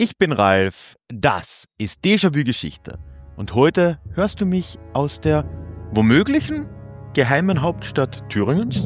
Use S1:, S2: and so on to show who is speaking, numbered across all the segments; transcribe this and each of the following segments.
S1: Ich bin Ralf, das ist Déjà-vu Geschichte und heute hörst du mich aus der womöglichen geheimen Hauptstadt Thüringens?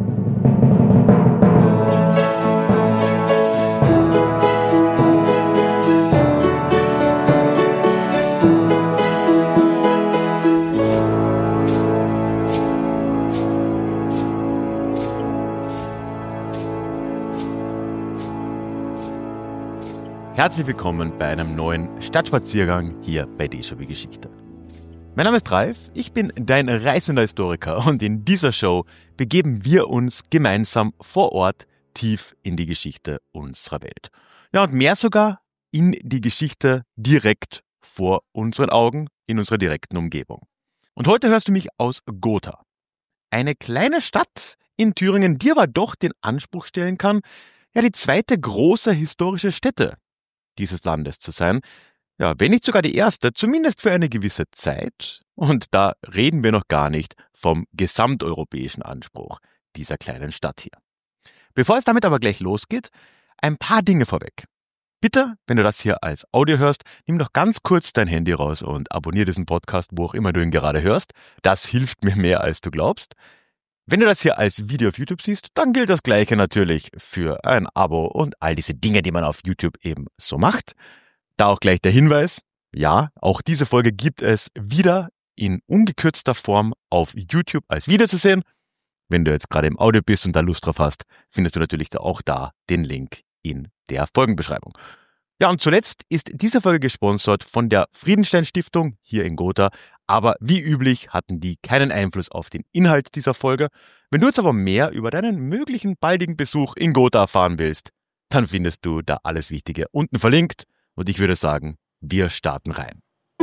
S1: Herzlich willkommen bei einem neuen Stadtspaziergang hier bei Déjà-vu Geschichte. Mein Name ist Ralf, ich bin dein reisender Historiker und in dieser Show begeben wir uns gemeinsam vor Ort tief in die Geschichte unserer Welt. Ja, und mehr sogar in die Geschichte direkt vor unseren Augen, in unserer direkten Umgebung. Und heute hörst du mich aus Gotha. Eine kleine Stadt in Thüringen, die aber doch den Anspruch stellen kann, ja, die zweite große historische Stätte dieses Landes zu sein. Ja, wenn nicht sogar die erste, zumindest für eine gewisse Zeit. Und da reden wir noch gar nicht vom gesamteuropäischen Anspruch dieser kleinen Stadt hier. Bevor es damit aber gleich losgeht, ein paar Dinge vorweg. Bitte, wenn du das hier als Audio hörst, nimm doch ganz kurz dein Handy raus und abonniere diesen Podcast, wo auch immer du ihn gerade hörst. Das hilft mir mehr, als du glaubst. Wenn du das hier als Video auf YouTube siehst, dann gilt das Gleiche natürlich für ein Abo und all diese Dinge, die man auf YouTube eben so macht. Da auch gleich der Hinweis, ja, auch diese Folge gibt es wieder in ungekürzter Form auf YouTube als Video zu sehen. Wenn du jetzt gerade im Audio bist und da Lust drauf hast, findest du natürlich auch da den Link in der Folgenbeschreibung. Ja, und zuletzt ist diese Folge gesponsert von der Friedenstein Stiftung hier in Gotha, aber wie üblich hatten die keinen Einfluss auf den Inhalt dieser Folge. Wenn du jetzt aber mehr über deinen möglichen baldigen Besuch in Gotha erfahren willst, dann findest du da alles Wichtige unten verlinkt und ich würde sagen, wir starten rein.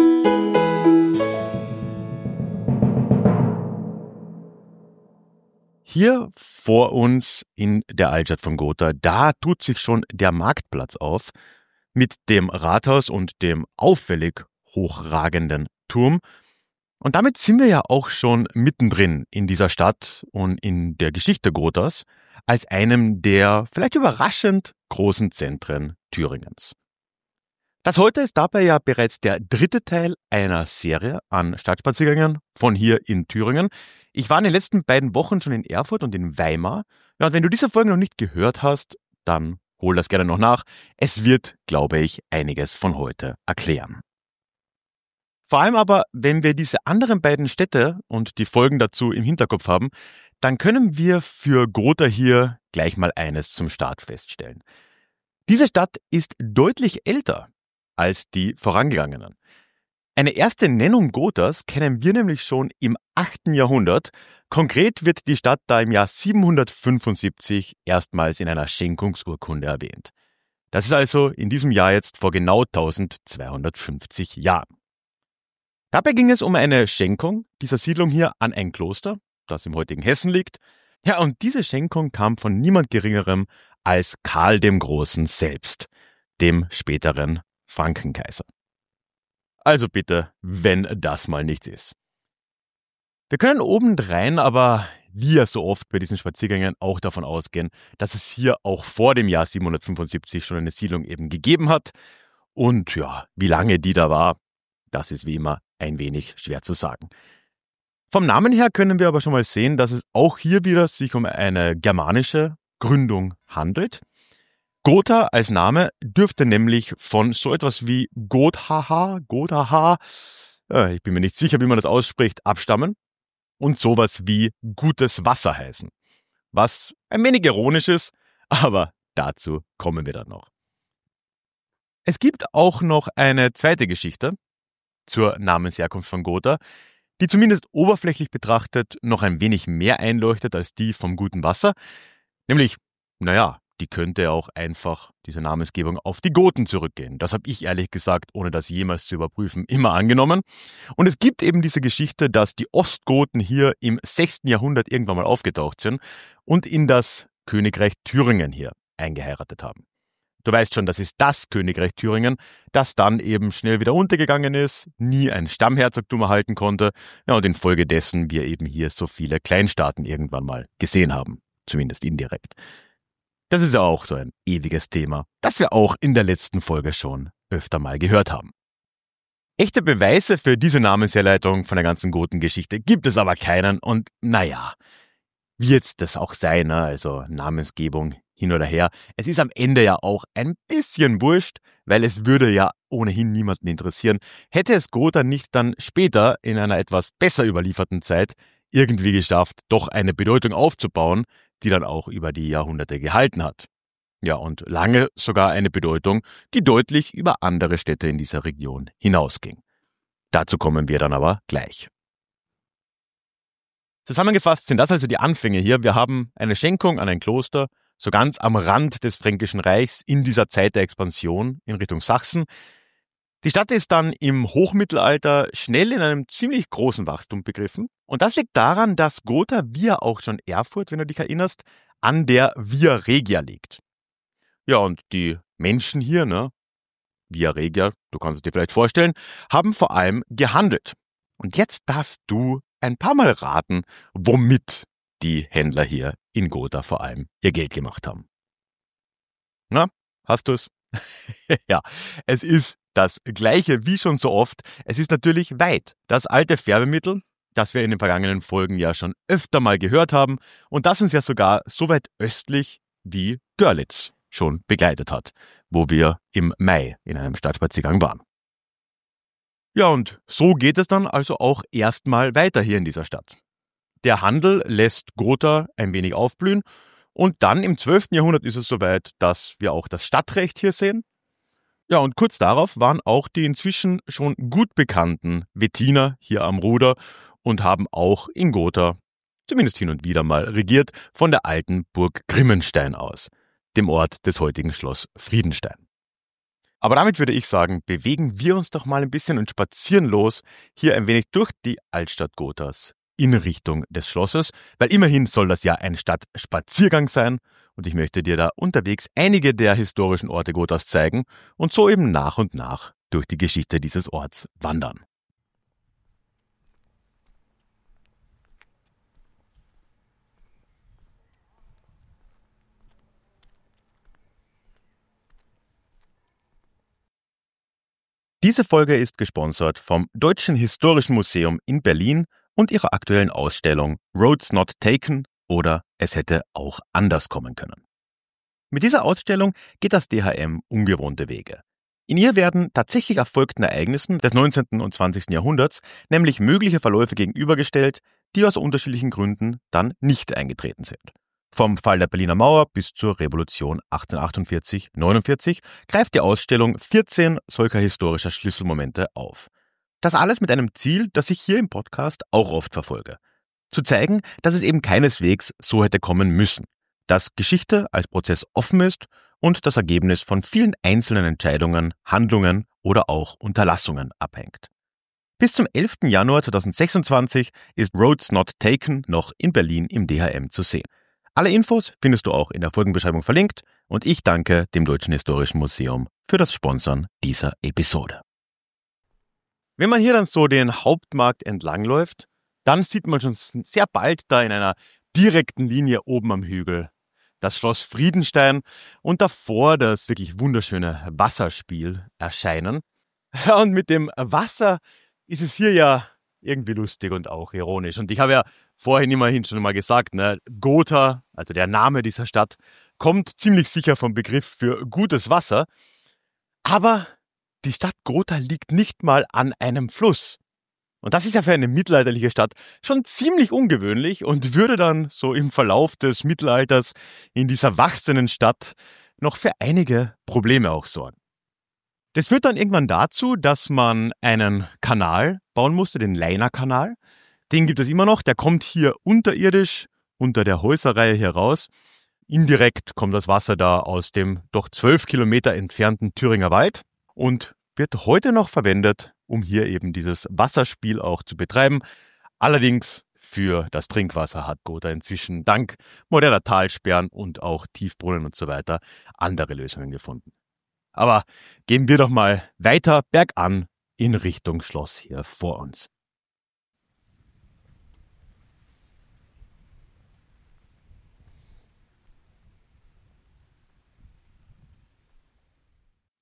S1: Hier vor uns in der Altstadt von Gotha, da tut sich schon der Marktplatz auf mit dem Rathaus und dem auffällig hochragenden Turm. Und damit sind wir ja auch schon mittendrin in dieser Stadt und in der Geschichte Gothas als einem der vielleicht überraschend großen Zentren Thüringens. Das heute ist dabei ja bereits der dritte Teil einer Serie an Stadtspaziergängen von hier in Thüringen. Ich war in den letzten beiden Wochen schon in Erfurt und in Weimar. Ja, und wenn du diese Folge noch nicht gehört hast, dann hol das gerne noch nach. Es wird, glaube ich, einiges von heute erklären. Vor allem aber, wenn wir diese anderen beiden Städte und die Folgen dazu im Hinterkopf haben, dann können wir für Gotha hier gleich mal eines zum Start feststellen. Diese Stadt ist deutlich älter als die vorangegangenen. Eine erste Nennung Gothas kennen wir nämlich schon im 8. Jahrhundert. Konkret wird die Stadt da im Jahr 775 erstmals in einer Schenkungsurkunde erwähnt. Das ist also in diesem Jahr jetzt vor genau 1250 Jahren. Dabei ging es um eine Schenkung dieser Siedlung hier an ein Kloster, das im heutigen Hessen liegt. Ja, und diese Schenkung kam von niemand Geringerem als Karl dem Großen selbst, dem späteren Frankenkaiser. Also bitte, wenn das mal nichts ist. Wir können obendrein aber, wie ja so oft bei diesen Spaziergängen, auch davon ausgehen, dass es hier auch vor dem Jahr 775 schon eine Siedlung eben gegeben hat. Und ja, wie lange die da war, das ist wie immer ein wenig schwer zu sagen. Vom Namen her können wir aber schon mal sehen, dass es auch hier wieder sich um eine germanische Gründung handelt. Gotha als Name dürfte nämlich von so etwas wie Gotha, ich bin mir nicht sicher, wie man das ausspricht, abstammen und sowas wie gutes Wasser heißen. Was ein wenig ironisch ist, aber dazu kommen wir dann noch. Es gibt auch noch eine zweite Geschichte zur Namensherkunft von Gotha, die zumindest oberflächlich betrachtet noch ein wenig mehr einleuchtet als die vom guten Wasser. Nämlich, die könnte auch einfach, diese Namensgebung, auf die Goten zurückgehen. Das habe ich ehrlich gesagt, ohne das jemals zu überprüfen, immer angenommen. Und es gibt eben diese Geschichte, dass die Ostgoten hier im 6. Jahrhundert irgendwann mal aufgetaucht sind und in das Königreich Thüringen hier eingeheiratet haben. Du weißt schon, das ist das Königreich Thüringen, das dann eben schnell wieder untergegangen ist, nie ein Stammherzogtum erhalten konnte, ja, und infolgedessen wir eben hier so viele Kleinstaaten irgendwann mal gesehen haben, zumindest indirekt. Das ist ja auch so ein ewiges Thema, das wir auch in der letzten Folge schon öfter mal gehört haben. Echte Beweise für diese Namensherleitung von der ganzen Gotengeschichte gibt es aber keinen und naja, wie jetzt das auch sei, ne? Also Namensgebung hin oder her. Es ist am Ende ja auch ein bisschen wurscht, weil es würde ja ohnehin niemanden interessieren, hätte es Gotha nicht dann später in einer etwas besser überlieferten Zeit irgendwie geschafft, doch eine Bedeutung aufzubauen, die dann auch über die Jahrhunderte gehalten hat. Ja, und lange sogar eine Bedeutung, die deutlich über andere Städte in dieser Region hinausging. Dazu kommen wir dann aber gleich. Zusammengefasst sind das also die Anfänge hier. Wir haben eine Schenkung an ein Kloster, so ganz am Rand des Fränkischen Reichs in dieser Zeit der Expansion in Richtung Sachsen. Die Stadt ist dann im Hochmittelalter schnell in einem ziemlich großen Wachstum begriffen. Und das liegt daran, dass Gotha, wie ja auch schon Erfurt, wenn du dich erinnerst, an der Via Regia liegt. Ja, und die Menschen hier, ne, Via Regia, du kannst es dir vielleicht vorstellen, haben vor allem gehandelt. Und jetzt darfst du ein paar Mal raten, womit die Händler hier in Gotha vor allem ihr Geld gemacht haben. Na, hast du es? Ja, es ist das Gleiche wie schon so oft. Es ist natürlich Weid, das alte Färbemittel, das wir in den vergangenen Folgen ja schon öfter mal gehört haben und das uns ja sogar so weit östlich wie Görlitz schon begleitet hat, wo wir im Mai in einem Stadtspaziergang waren. Ja, und so geht es dann also auch erstmal weiter hier in dieser Stadt. Der Handel lässt Gotha ein wenig aufblühen und dann im 12. Jahrhundert ist es soweit, dass wir auch das Stadtrecht hier sehen. Ja, und kurz darauf waren auch die inzwischen schon gut bekannten Wettiner hier am Ruder und haben auch in Gotha, zumindest hin und wieder mal, regiert von der alten Burg Grimmenstein aus, dem Ort des heutigen Schloss Friedenstein. Aber damit würde ich sagen, bewegen wir uns doch mal ein bisschen und spazieren los, hier ein wenig durch die Altstadt Gothas in Richtung des Schlosses, weil immerhin soll das ja ein Stadtspaziergang sein und ich möchte dir da unterwegs einige der historischen Orte Gothas zeigen und so eben nach und nach durch die Geschichte dieses Orts wandern. Diese Folge ist gesponsert vom Deutschen Historischen Museum in Berlin und ihrer aktuellen Ausstellung Roads Not Taken oder Es hätte auch anders kommen können. Mit dieser Ausstellung geht das DHM ungewohnte Wege. In ihr werden tatsächlich erfolgten Ereignissen des 19. und 20. Jahrhunderts nämlich mögliche Verläufe gegenübergestellt, die aus unterschiedlichen Gründen dann nicht eingetreten sind. Vom Fall der Berliner Mauer bis zur Revolution 1848-49 greift die Ausstellung 14 solcher historischer Schlüsselmomente auf. Das alles mit einem Ziel, das ich hier im Podcast auch oft verfolge. Zu zeigen, dass es eben keineswegs so hätte kommen müssen. Dass Geschichte als Prozess offen ist und das Ergebnis von vielen einzelnen Entscheidungen, Handlungen oder auch Unterlassungen abhängt. Bis zum 11. Januar 2026 ist Roads Not Taken noch in Berlin im DHM zu sehen. Alle Infos findest du auch in der Folgenbeschreibung verlinkt und ich danke dem Deutschen Historischen Museum für das Sponsern dieser Episode. Wenn man hier dann so den Hauptmarkt entlangläuft, dann sieht man schon sehr bald da in einer direkten Linie oben am Hügel das Schloss Friedenstein und davor das wirklich wunderschöne Wasserspiel erscheinen. Und mit dem Wasser ist es hier ja irgendwie lustig und auch ironisch. Und ich habe ja vorhin immerhin schon mal gesagt, ne, Gotha, also der Name dieser Stadt, kommt ziemlich sicher vom Begriff für gutes Wasser. Aber die Stadt Gotha liegt nicht mal an einem Fluss. Und das ist ja für eine mittelalterliche Stadt schon ziemlich ungewöhnlich und würde dann so im Verlauf des Mittelalters in dieser wachsenden Stadt noch für einige Probleme auch sorgen. Das führt dann irgendwann dazu, dass man einen Kanal bauen musste, den Leina-Kanal. Den gibt es immer noch, der kommt hier unterirdisch unter der Häuserreihe hier raus. Indirekt kommt das Wasser da aus dem doch 12 Kilometer entfernten Thüringer Wald und wird heute noch verwendet, um hier eben dieses Wasserspiel auch zu betreiben. Allerdings für das Trinkwasser hat Gotha inzwischen dank moderner Talsperren und auch Tiefbrunnen und so weiter andere Lösungen gefunden. Aber gehen wir doch mal weiter bergan in Richtung Schloss hier vor uns.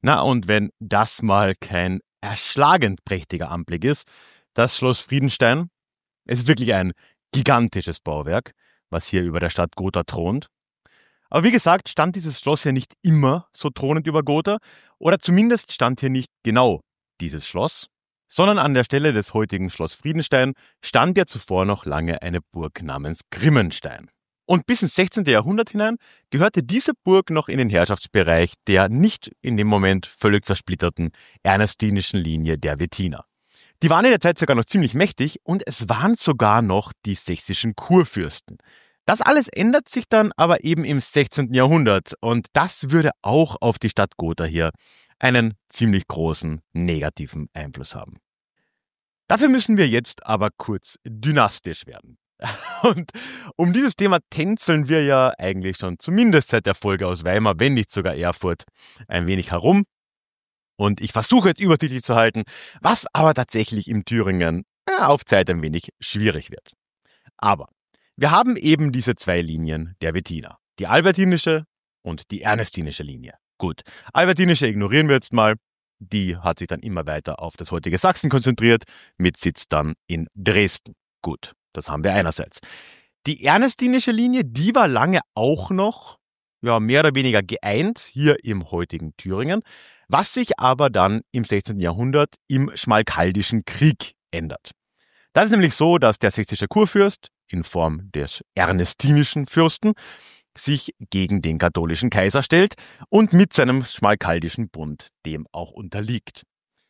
S1: Na, und wenn das mal kein erschlagend prächtiger Anblick ist, das Schloss Friedenstein, es ist wirklich ein gigantisches Bauwerk, was hier über der Stadt Gotha thront. Aber wie gesagt, stand dieses Schloss ja nicht immer so thronend über Gotha, oder zumindest stand hier nicht genau dieses Schloss, sondern an der Stelle des heutigen Schloss Friedenstein stand ja zuvor noch lange eine Burg namens Grimmenstein. Und bis ins 16. Jahrhundert hinein gehörte diese Burg noch in den Herrschaftsbereich der nicht in dem Moment völlig zersplitterten ernestinischen Linie der Wettiner. Die waren in der Zeit sogar noch ziemlich mächtig und es waren sogar noch die sächsischen Kurfürsten. Das alles ändert sich dann aber eben im 16. Jahrhundert und das würde auch auf die Stadt Gotha hier einen ziemlich großen negativen Einfluss haben. Dafür müssen wir jetzt aber kurz dynastisch werden. Und um dieses Thema tänzeln wir ja eigentlich schon zumindest seit der Folge aus Weimar, wenn nicht sogar Erfurt, ein wenig herum. Und ich versuche jetzt übersichtlich zu halten, was aber tatsächlich in Thüringen auf Zeit ein wenig schwierig wird. Aber wir haben eben diese zwei Linien der Wettiner, die albertinische und die ernestinische Linie. Gut, albertinische ignorieren wir jetzt mal. Die hat sich dann immer weiter auf das heutige Sachsen konzentriert, mit Sitz dann in Dresden. Gut, das haben wir einerseits. Die ernestinische Linie, die war lange auch noch mehr oder weniger geeint hier im heutigen Thüringen, was sich aber dann im 16. Jahrhundert im Schmalkaldischen Krieg ändert. Das ist nämlich so, dass der sächsische Kurfürst in Form des ernestinischen Fürsten sich gegen den katholischen Kaiser stellt und mit seinem Schmalkaldischen Bund dem auch unterliegt.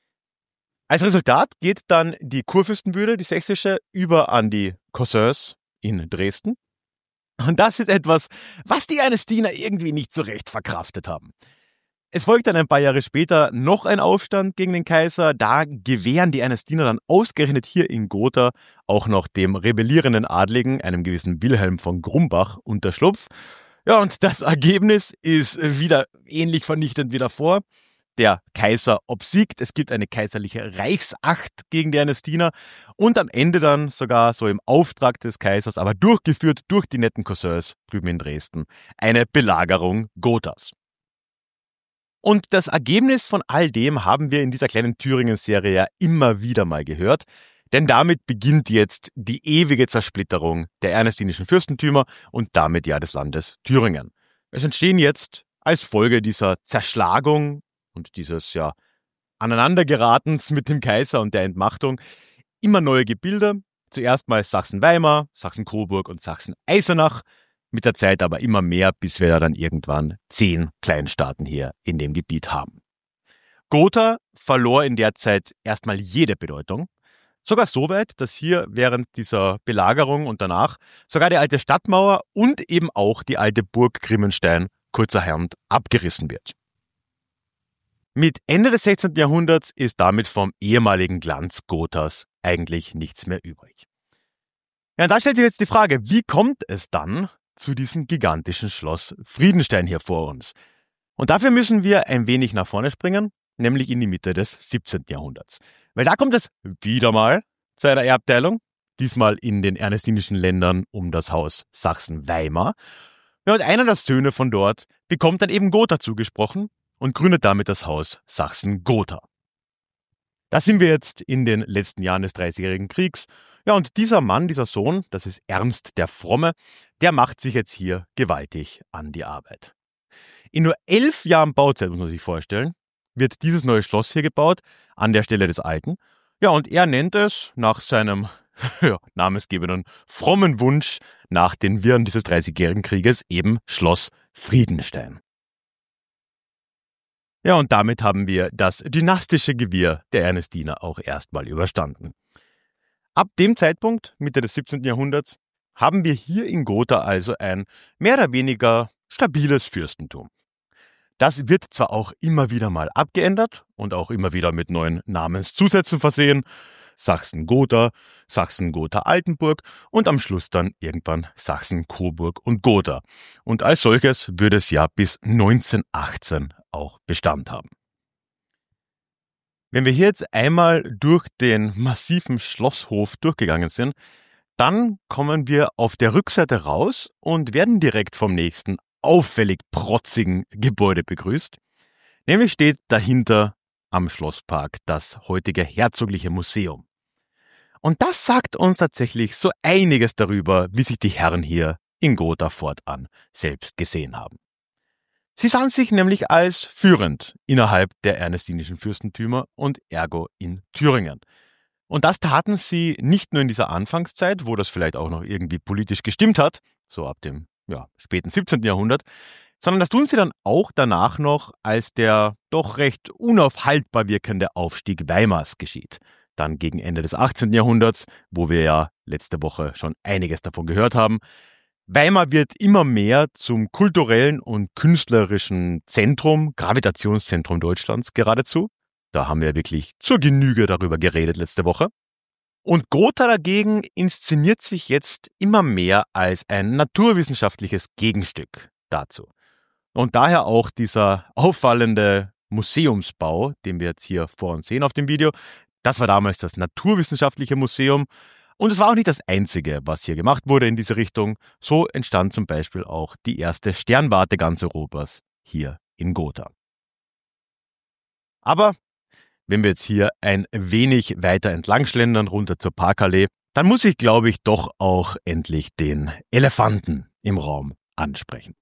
S1: Als Resultat geht dann die Kurfürstenwürde, die sächsische, über an die Cosseurs in Dresden. Und das ist etwas, was die Ernestiner irgendwie nicht so recht verkraftet haben. Es folgt dann ein paar Jahre später noch ein Aufstand gegen den Kaiser. Da gewähren die Ernestiner dann ausgerechnet hier in Gotha auch noch dem rebellierenden Adligen, einem gewissen Wilhelm von Grumbach, Unterschlupf. Ja, und das Ergebnis ist wieder ähnlich vernichtend wie davor. Der Kaiser obsiegt, es gibt eine kaiserliche Reichsacht gegen die Ernestiner und am Ende dann sogar so im Auftrag des Kaisers, aber durchgeführt durch die netten Cosseurs drüben in Dresden, eine Belagerung Gothas. Und das Ergebnis von all dem haben wir in dieser kleinen Thüringen-Serie ja immer wieder mal gehört, denn damit beginnt jetzt die ewige Zersplitterung der ernestinischen Fürstentümer und damit ja des Landes Thüringen. Es entstehen jetzt als Folge dieser Zerschlagung und dieses Aneinandergeratens mit dem Kaiser und der Entmachtung immer neue Gebilde. Zuerst mal Sachsen-Weimar, Sachsen-Coburg und Sachsen-Eisenach. Mit der Zeit aber immer mehr, bis wir dann irgendwann 10 Kleinstaaten hier in dem Gebiet haben. Gotha verlor in der Zeit erstmal jede Bedeutung. Sogar so weit, dass hier während dieser Belagerung und danach sogar die alte Stadtmauer und eben auch die alte Burg Grimmenstein kurzerhand abgerissen wird. Mit Ende des 16. Jahrhunderts ist damit vom ehemaligen Glanz Gothas eigentlich nichts mehr übrig. Ja, und da stellt sich jetzt die Frage, wie kommt es dann zu diesem gigantischen Schloss Friedenstein hier vor uns? Und dafür müssen wir ein wenig nach vorne springen, nämlich in die Mitte des 17. Jahrhunderts. Weil da kommt es wieder mal zu einer Erbteilung, diesmal in den ernestinischen Ländern um das Haus Sachsen-Weimar. Ja, und einer der Söhne von dort bekommt dann eben Gotha zugesprochen und gründet damit das Haus Sachsen-Gotha. Da sind wir jetzt in den letzten Jahren des Dreißigjährigen Kriegs. Ja, und dieser Mann, dieser Sohn, das ist Ernst der Fromme, der macht sich jetzt hier gewaltig an die Arbeit. In nur 11 Jahren Bauzeit, muss man sich vorstellen, wird dieses neue Schloss hier gebaut, an der Stelle des alten. Ja, und er nennt es nach seinem namensgebenden frommen Wunsch nach den Wirren dieses Dreißigjährigen Krieges eben Schloss Friedenstein. Ja, und damit haben wir das dynastische Gewirr der Ernestiner auch erstmal überstanden. Ab dem Zeitpunkt, Mitte des 17. Jahrhunderts, haben wir hier in Gotha also ein mehr oder weniger stabiles Fürstentum. Das wird zwar auch immer wieder mal abgeändert und auch immer wieder mit neuen Namenszusätzen versehen. Sachsen-Gotha, Sachsen-Gotha-Altenburg und am Schluss dann irgendwann Sachsen-Coburg und Gotha. Und als solches würde es ja bis 1918 auch Bestand haben. Wenn wir hier jetzt einmal durch den massiven Schlosshof durchgegangen sind, dann kommen wir auf der Rückseite raus und werden direkt vom nächsten auffällig protzigen Gebäude begrüßt, Nämlich steht dahinter am Schlosspark das heutige Herzogliche Museum. Und das sagt uns tatsächlich so einiges darüber, wie sich die Herren hier in Gotha fortan selbst gesehen haben. Sie sahen sich nämlich als führend innerhalb der ernestinischen Fürstentümer und ergo in Thüringen. Und das taten sie nicht nur in dieser Anfangszeit, wo das vielleicht auch noch irgendwie politisch gestimmt hat, so ab dem späten 17. Jahrhundert, sondern das tun sie dann auch danach noch, als der doch recht unaufhaltbar wirkende Aufstieg Weimars geschieht. Dann gegen Ende des 18. Jahrhunderts, wo wir ja letzte Woche schon einiges davon gehört haben. Weimar wird immer mehr zum kulturellen und künstlerischen Zentrum, Gravitationszentrum Deutschlands geradezu. Da haben wir wirklich zur Genüge darüber geredet letzte Woche. Und Gotha dagegen inszeniert sich jetzt immer mehr als ein naturwissenschaftliches Gegenstück dazu. Und daher auch dieser auffallende Museumsbau, den wir jetzt hier vor uns sehen auf dem Video. Das war damals das Naturwissenschaftliche Museum. Und es war auch nicht das einzige, was hier gemacht wurde in diese Richtung. So entstand zum Beispiel auch die erste Sternwarte ganz Europas hier in Gotha. Aber wenn wir jetzt hier ein wenig weiter entlang schlendern, runter zur Parkallee, dann muss ich, glaube ich, doch auch endlich den Elefanten im Raum ansprechen.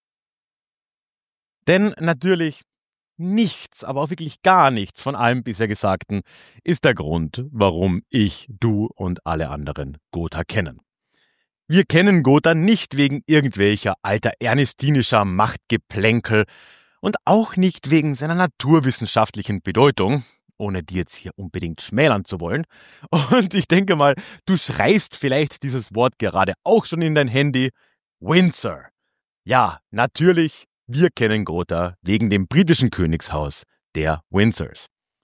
S1: Denn natürlich nichts, aber auch wirklich gar nichts von allem bisher Gesagten ist der Grund, warum ich, du und alle anderen Gotha kennen. Wir kennen Gotha nicht wegen irgendwelcher alter ernestinischer Machtgeplänkel und auch nicht wegen seiner naturwissenschaftlichen Bedeutung, ohne die jetzt hier unbedingt schmälern zu wollen. Und ich denke mal, du schreist vielleicht dieses Wort gerade auch schon in dein Handy. Windsor. Ja, natürlich. Wir kennen Gotha wegen dem britischen Königshaus der Windsors.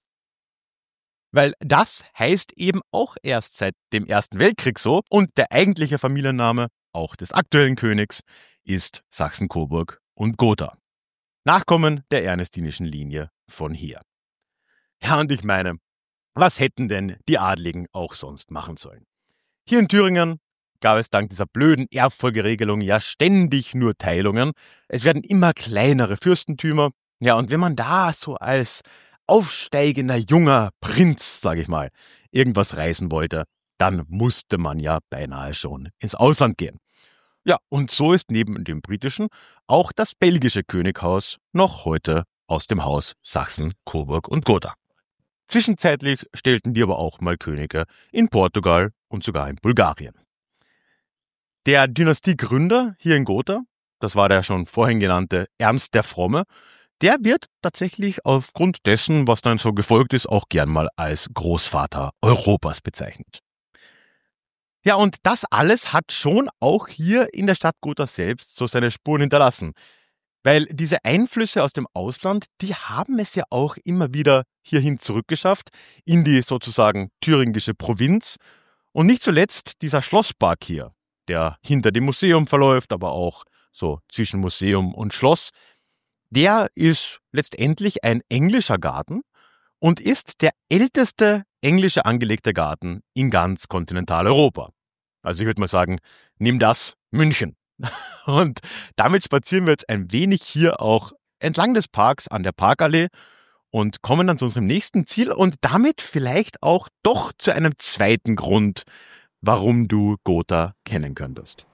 S1: Weil das heißt eben auch erst seit dem Ersten Weltkrieg so und der eigentliche Familienname, auch des aktuellen Königs, ist Sachsen-Coburg und Gotha. Nachkommen der ernestinischen Linie von hier. Ja, und ich meine, was hätten denn die Adligen auch sonst machen sollen? Hier in Thüringen gab es dank dieser blöden Erbfolgeregelung ja ständig nur Teilungen. Es werden immer kleinere Fürstentümer. Ja, und wenn man da so als aufsteigender junger Prinz, sage ich mal, irgendwas reißen wollte, dann musste man ja beinahe schon ins Ausland gehen. Ja, und so ist neben dem britischen auch das belgische Könighaus noch heute aus dem Haus Sachsen, Coburg und Gotha. Zwischenzeitlich stellten wir aber auch mal Könige in Portugal und sogar in Bulgarien. Der Dynastiegründer hier in Gotha, das war der schon vorhin genannte Ernst der Fromme, der wird tatsächlich aufgrund dessen, was dann so gefolgt ist, auch gern mal als Großvater Europas bezeichnet. Ja, und das alles hat schon auch hier in der Stadt Gotha selbst so seine Spuren hinterlassen. Weil diese Einflüsse aus dem Ausland, die haben es ja auch immer wieder hierhin zurückgeschafft, in die sozusagen thüringische Provinz. Und nicht zuletzt dieser Schlosspark hier, der hinter dem Museum verläuft, aber auch so zwischen Museum und Schloss, der ist letztendlich ein englischer Garten und ist der älteste englische angelegte Garten in ganz Kontinentaleuropa. Also ich würde mal sagen, nimm das München. Und damit spazieren wir jetzt ein wenig hier auch entlang des Parks an der Parkallee und kommen dann zu unserem nächsten Ziel und damit vielleicht auch doch zu einem zweiten Grund, warum du Gotha kennen könntest.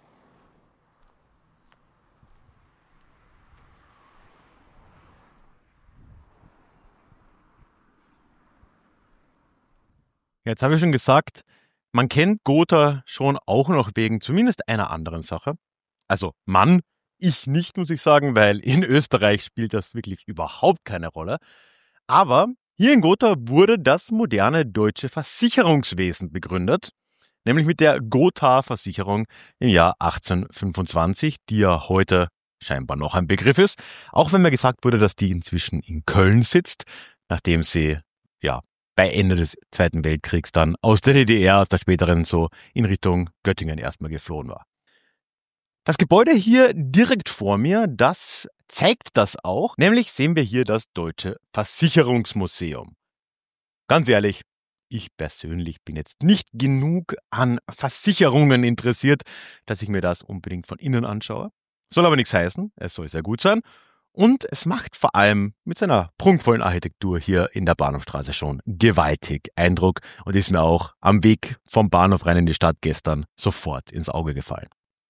S1: Jetzt habe ich schon gesagt, man kennt Gotha schon auch noch wegen zumindest einer anderen Sache. Also Mann, ich nicht, muss ich sagen, weil in Österreich spielt das wirklich überhaupt keine Rolle. Aber hier in Gotha wurde das moderne deutsche Versicherungswesen begründet, nämlich mit der Gotha-Versicherung im Jahr 1825, die ja heute scheinbar noch ein Begriff ist, auch wenn mir gesagt wurde, dass die inzwischen in Köln sitzt, nachdem sie bei Ende des Zweiten Weltkriegs dann aus der DDR, aus der späteren so in Richtung Göttingen erstmal geflohen war. Das Gebäude hier direkt vor mir, das zeigt das auch. Nämlich sehen wir hier das Deutsche Versicherungsmuseum. Ganz ehrlich, ich persönlich bin jetzt nicht genug an Versicherungen interessiert, dass ich mir das unbedingt von innen anschaue. Soll aber nichts heißen, es soll sehr gut sein. Und es macht vor allem mit seiner prunkvollen Architektur hier in der Bahnhofstraße schon gewaltig Eindruck und ist mir auch am Weg vom Bahnhof rein in die Stadt gestern sofort ins Auge gefallen.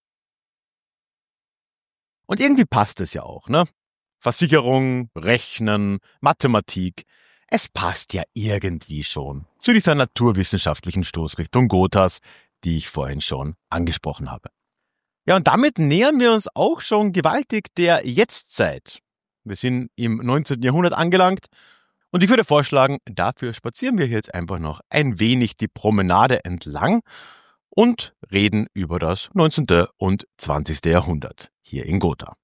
S1: Und irgendwie passt es ja auch, ne? Versicherung, Rechnen, Mathematik. Es passt ja irgendwie schon zu dieser naturwissenschaftlichen Stoßrichtung Gothas, die ich vorhin schon angesprochen habe. Ja, und damit nähern wir uns auch schon gewaltig der Jetztzeit. Wir sind im 19. Jahrhundert angelangt und ich würde vorschlagen, dafür spazieren wir jetzt einfach noch ein wenig die Promenade entlang und reden über das 19. und 20. Jahrhundert hier in Gotha.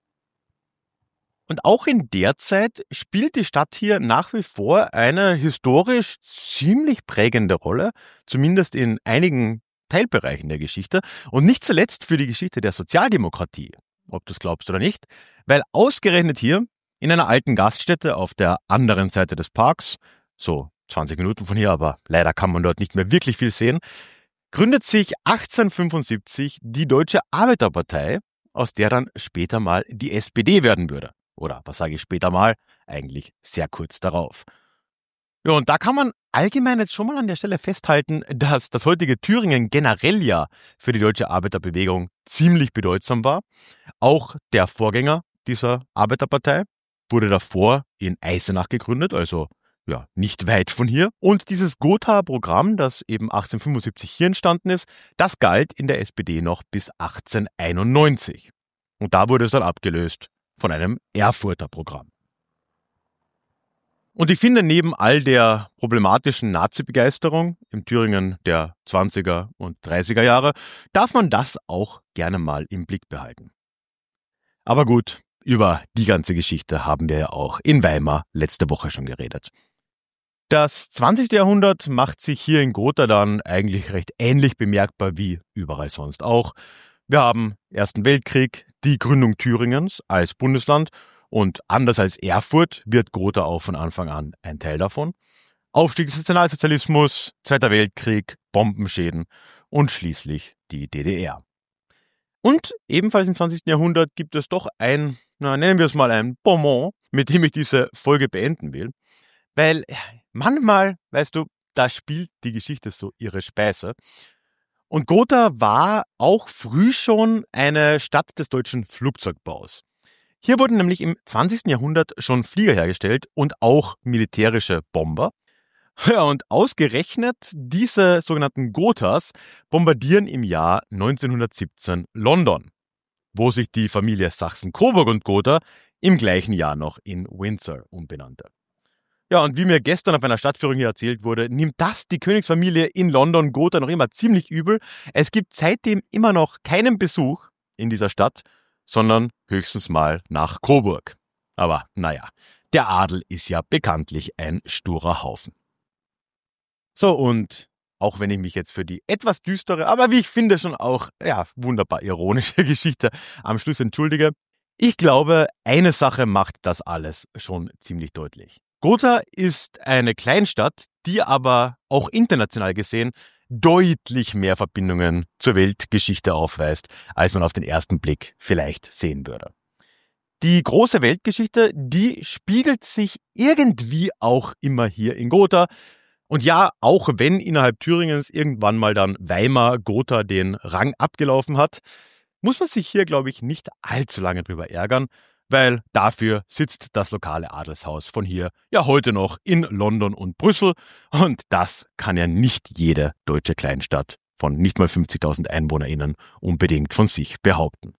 S1: Und auch in der Zeit spielt die Stadt hier nach wie vor eine historisch ziemlich prägende Rolle, zumindest in einigen Teilbereichen der Geschichte und nicht zuletzt für die Geschichte der Sozialdemokratie, ob du es glaubst oder nicht, weil ausgerechnet hier in einer alten Gaststätte auf der anderen Seite des Parks, so 20 Minuten von hier, aber leider kann man dort nicht mehr wirklich viel sehen, gründet sich 1875 die Deutsche Arbeiterpartei, aus der dann später mal die SPD werden würde. Oder was sage ich später mal? Eigentlich sehr kurz darauf. Ja, und da kann man allgemein jetzt schon mal an der Stelle festhalten, dass das heutige Thüringen generell ja für die deutsche Arbeiterbewegung ziemlich bedeutsam war. Auch der Vorgänger dieser Arbeiterpartei wurde davor in Eisenach gegründet, also ja, nicht weit von hier. Und dieses Gotha-Programm, das eben 1875 hier entstanden ist, das galt in der SPD noch bis 1891. Und da wurde es dann abgelöst von einem Erfurter Programm. Und ich finde, neben all der problematischen Nazi-Begeisterung im Thüringen der 20er und 30er Jahre, darf man das auch gerne mal im Blick behalten. Aber gut, über die ganze Geschichte haben wir ja auch in Weimar letzte Woche schon geredet. Das 20. Jahrhundert macht sich hier in Gotha dann eigentlich recht ähnlich bemerkbar wie überall sonst auch. Wir haben Ersten Weltkrieg, die Gründung Thüringens als Bundesland und anders als Erfurt wird Gotha auch von Anfang an ein Teil davon. Aufstieg des Nationalsozialismus, Zweiter Weltkrieg, Bombenschäden und schließlich die DDR. Und ebenfalls im 20. Jahrhundert gibt es doch nennen wir es mal ein Bonbon, mit dem ich diese Folge beenden will. Weil manchmal, weißt du, da spielt die Geschichte so ihre Späße. Und Gotha war auch früh schon eine Stadt des deutschen Flugzeugbaus. Hier wurden nämlich im 20. Jahrhundert schon Flieger hergestellt und auch militärische Bomber. Ja, und ausgerechnet diese sogenannten Gothas bombardieren im Jahr 1917 London, wo sich die Familie Sachsen-Coburg und Gotha im gleichen Jahr noch in Windsor umbenannte. Ja, und wie mir gestern auf einer Stadtführung hier erzählt wurde, nimmt das die Königsfamilie in London Gotha noch immer ziemlich übel. Es gibt seitdem immer noch keinen Besuch in dieser Stadt, sondern höchstens mal nach Coburg. Aber naja, der Adel ist ja bekanntlich ein sturer Haufen. So, und auch wenn ich mich jetzt für die etwas düstere, aber wie ich finde schon auch wunderbar ironische Geschichte am Schluss entschuldige, ich glaube, eine Sache macht das alles schon ziemlich deutlich. Gotha ist eine Kleinstadt, die aber auch international gesehen deutlich mehr Verbindungen zur Weltgeschichte aufweist, als man auf den ersten Blick vielleicht sehen würde. Die große Weltgeschichte, die spiegelt sich irgendwie auch immer hier in Gotha. Und ja, auch wenn innerhalb Thüringens irgendwann mal dann Weimar Gotha den Rang abgelaufen hat, muss man sich hier, glaube ich, nicht allzu lange drüber ärgern, weil dafür sitzt das lokale Adelshaus von hier ja heute noch in London und Brüssel und das kann ja nicht jede deutsche Kleinstadt von nicht mal 50.000 EinwohnerInnen unbedingt von sich behaupten.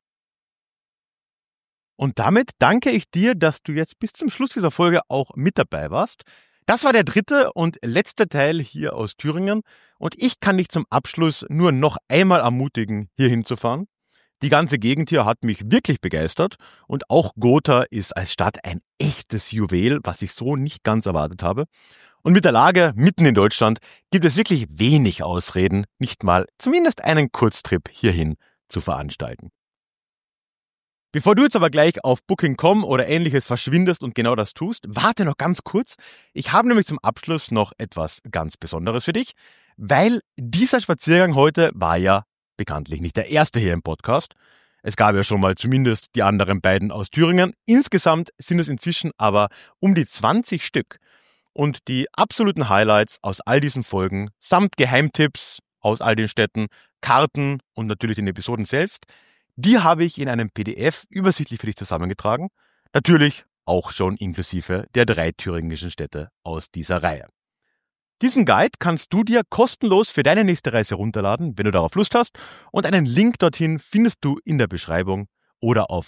S1: Und damit danke ich dir, dass du jetzt bis zum Schluss dieser Folge auch mit dabei warst. Das war der dritte und letzte Teil hier aus Thüringen und ich kann dich zum Abschluss nur noch einmal ermutigen, hier hinzufahren. Die ganze Gegend hier hat mich wirklich begeistert und auch Gotha ist als Stadt ein echtes Juwel, was ich so nicht ganz erwartet habe. Und mit der Lage mitten in Deutschland gibt es wirklich wenig Ausreden, nicht mal zumindest einen Kurztrip hierhin zu veranstalten. Bevor du jetzt aber gleich auf Booking.com oder ähnliches verschwindest und genau das tust, warte noch ganz kurz. Ich habe nämlich zum Abschluss noch etwas ganz Besonderes für dich, weil dieser Spaziergang heute war ja bekanntlich nicht der erste hier im Podcast. Es gab ja schon mal zumindest die anderen beiden aus Thüringen. Insgesamt sind es inzwischen aber um die 20 Stück. Und die absoluten Highlights aus all diesen Folgen, samt Geheimtipps aus all den Städten, Karten und natürlich den Episoden selbst, die habe ich in einem PDF übersichtlich für dich zusammengetragen. Natürlich auch schon inklusive der 3 thüringischen Städte aus dieser Reihe. Diesen Guide kannst du dir kostenlos für deine nächste Reise runterladen, wenn du darauf Lust hast. Und einen Link dorthin findest du in der Beschreibung oder auf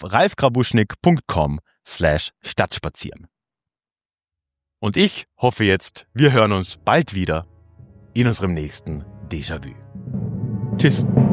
S1: ralfgrabuschnik.com/stadtspazieren. Und ich hoffe jetzt, wir hören uns bald wieder in unserem nächsten Déjà-vu. Tschüss.